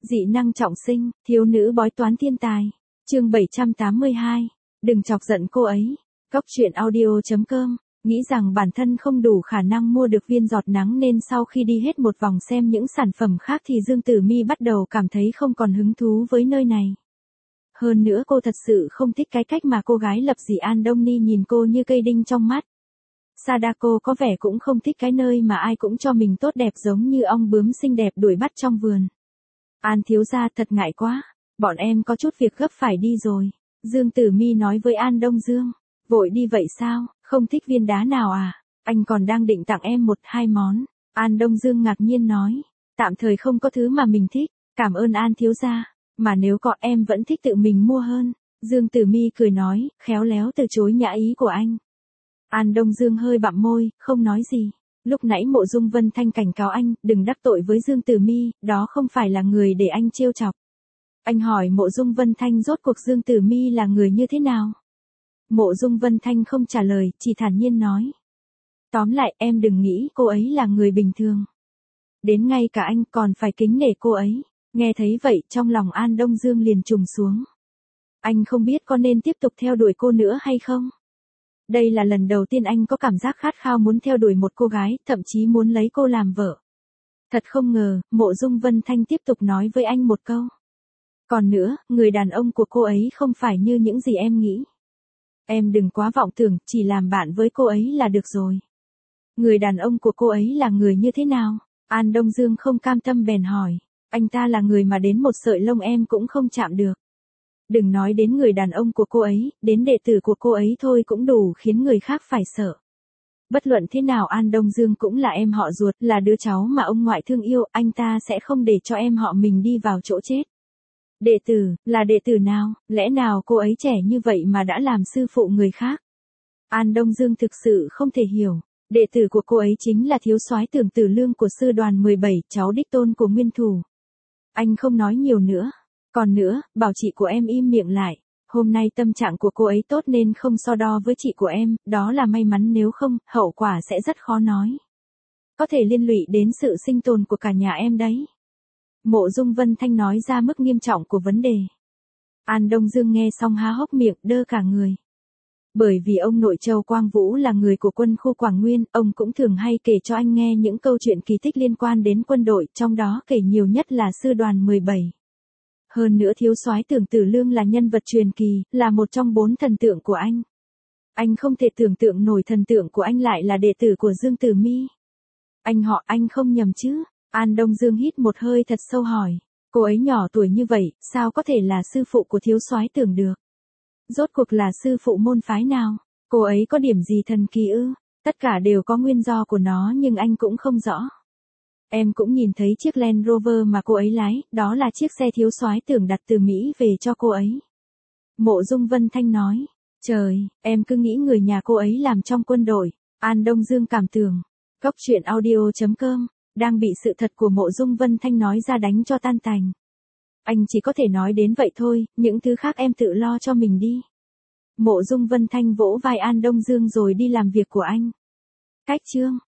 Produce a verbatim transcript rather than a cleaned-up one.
Dị năng trọng sinh, thiếu nữ bói toán thiên tài. Chương bảy trăm tám mươi hai. Đừng chọc giận cô ấy. Cốc truyện audio chấm com. Nghĩ rằng bản thân không đủ khả năng mua được viên giọt nắng nên sau khi đi hết một vòng xem những sản phẩm khác thì Dương Tử Mi bắt đầu cảm thấy không còn hứng thú với nơi này. Hơn nữa cô thật sự không thích cái cách mà cô gái lập dị An Đông Ni nhìn cô như cây đinh trong mắt. Sadako có vẻ cũng không thích cái nơi mà ai cũng cho mình tốt đẹp giống như ong bướm xinh đẹp đuổi bắt trong vườn. An thiếu gia thật ngại quá, bọn em có chút việc gấp phải đi rồi. Dương Tử Mi nói với An Đông Dương. Vội đi vậy sao, không thích viên đá nào à? Anh còn đang định tặng em một hai món. An Đông Dương ngạc nhiên nói. Tạm thời không có thứ mà mình thích, cảm ơn An thiếu gia. Mà nếu có em vẫn thích tự mình mua hơn. Dương Tử Mi cười nói, khéo léo từ chối nhã ý của anh. An Đông Dương hơi bặm môi, không nói gì. Lúc nãy Mộ Dung Vân Thanh cảnh cáo anh, đừng đắc tội với Dương Tử Mi, đó không phải là người để anh trêu chọc. Anh hỏi Mộ Dung Vân Thanh rốt cuộc Dương Tử Mi là người như thế nào? Mộ Dung Vân Thanh không trả lời, chỉ thản nhiên nói. Tóm lại em đừng nghĩ cô ấy là người bình thường. Đến ngay cả anh còn phải kính nể cô ấy. Nghe thấy vậy trong lòng An Đông Dương liền trùng xuống. Anh không biết có nên tiếp tục theo đuổi cô nữa hay không? Đây là lần đầu tiên anh có cảm giác khát khao muốn theo đuổi một cô gái, thậm chí muốn lấy cô làm vợ. Thật không ngờ, Mộ Dung Vân Thanh tiếp tục nói với anh một câu. Còn nữa, người đàn ông của cô ấy không phải như những gì em nghĩ. Em đừng quá vọng tưởng, chỉ làm bạn với cô ấy là được rồi. Người đàn ông của cô ấy là người như thế nào? An Đông Dương không cam tâm bèn hỏi. Anh ta là người mà đến một sợi lông em cũng không chạm được. Đừng nói đến người đàn ông của cô ấy, đến đệ tử của cô ấy thôi cũng đủ khiến người khác phải sợ. Bất luận thế nào An Đông Dương cũng là em họ ruột, là đứa cháu mà ông ngoại thương yêu, anh ta sẽ không để cho em họ mình đi vào chỗ chết. Đệ tử, là đệ tử nào, lẽ nào cô ấy trẻ như vậy mà đã làm sư phụ người khác? An Đông Dương thực sự không thể hiểu, đệ tử của cô ấy chính là thiếu soái Tưởng Tử Lương của sư đoàn mười bảy, cháu đích tôn của nguyên thủ. Anh không nói nhiều nữa, còn nữa, bảo chị của em im miệng lại, hôm nay tâm trạng của cô ấy tốt nên không so đo với chị của em, đó là may mắn nếu không, hậu quả sẽ rất khó nói. Có thể liên lụy đến sự sinh tồn của cả nhà em đấy. Mộ Dung Vân Thanh nói ra mức nghiêm trọng của vấn đề. An Đông Dương nghe xong há hốc miệng, đơ cả người. Bởi vì ông nội Châu Quang Vũ là người của quân khu Quảng Nguyên, ông cũng thường hay kể cho anh nghe những câu chuyện kỳ tích liên quan đến quân đội, trong đó kể nhiều nhất là sư đoàn mười bảy. Hơn nữa thiếu soái Tưởng Tử Lương là nhân vật truyền kỳ, là một trong bốn thần tượng của anh. Anh không thể tưởng tượng nổi thần tượng của anh lại là đệ tử của Dương Tử Mi. Anh họ anh không nhầm chứ? An Đông Dương hít một hơi thật sâu hỏi. Cô ấy nhỏ tuổi như vậy, sao có thể là sư phụ của thiếu soái Tưởng được? Rốt cuộc là sư phụ môn phái nào? Cô ấy có điểm gì thần kỳ ư? Tất cả đều có nguyên do của nó nhưng anh cũng không rõ. Em cũng nhìn thấy chiếc Land Rover mà cô ấy lái, đó là chiếc xe thiếu soái Tưởng đặt từ Mỹ về cho cô ấy. Mộ Dung Vân Thanh nói. Trời, em cứ nghĩ người nhà cô ấy làm trong quân đội. An Đông Dương cảm tưởng. Cốc truyện audio chấm com. Đang bị sự thật của Mộ Dung Vân Thanh nói ra đánh cho tan tành. Anh chỉ có thể nói đến vậy thôi, những thứ khác em tự lo cho mình đi. Mộ Dung Vân Thanh vỗ vai An Đông Dương rồi đi làm việc của anh. Cách chương.